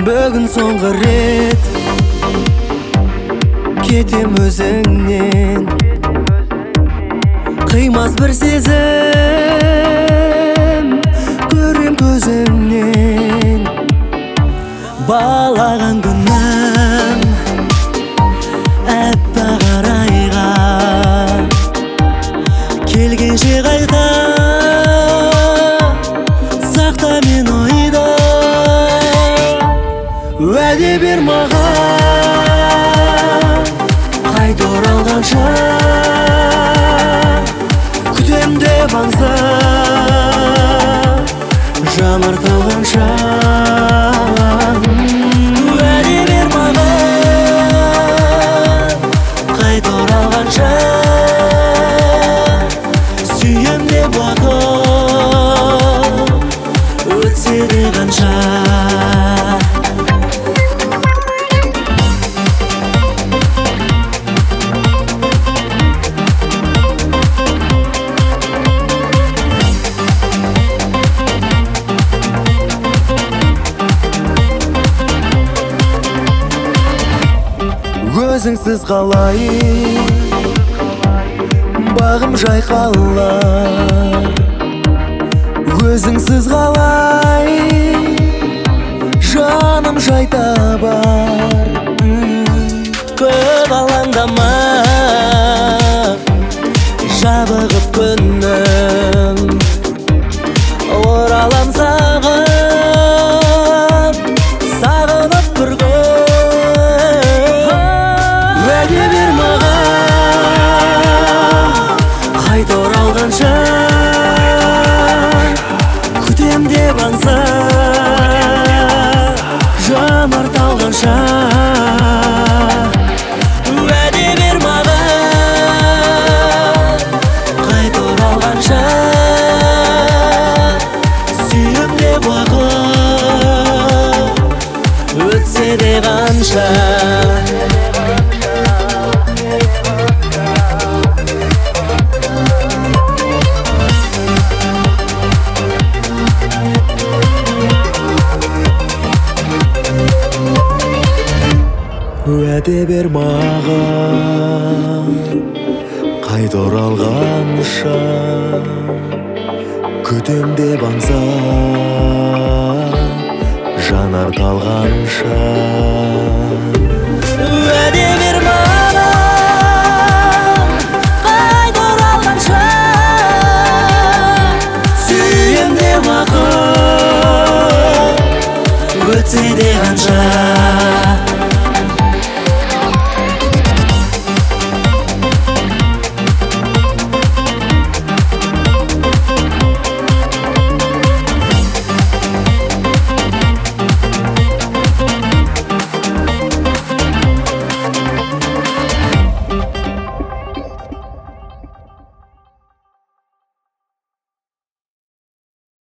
Бүгін соңғы рет кетем өзіңнен, қимас бір сезім көрем көзіңнен. Балаған күнім әппақ арайға, келгенше қайта сақта мен ойда. Уәде бер маған, қайта оралғанша, күтем деп аңса, жанар талғанша. Уәде бер маған, қайта оралғанша, сүйем деп уақыт өтсе де қанша. Өзіңсіз қалай бағым жайқалар, өзіңсіз қалай жаным жай табар. Көп алаңдама, жабығып күнім, оралам саған, сағынып бір күн. Уәде бер маған, қайта оралғанша, күтем деп аңса, жанар талғанша. Уәде бер маған, қайта оралғанша, сүйем деп уақыт өтсе де қанша. Уәде бер маған, қайта оралғанша, күтем деп аңса, жанар талғанша. Уәде бер маған, қайта оралғанша, сүйем деп уақыт өтсе де қанша.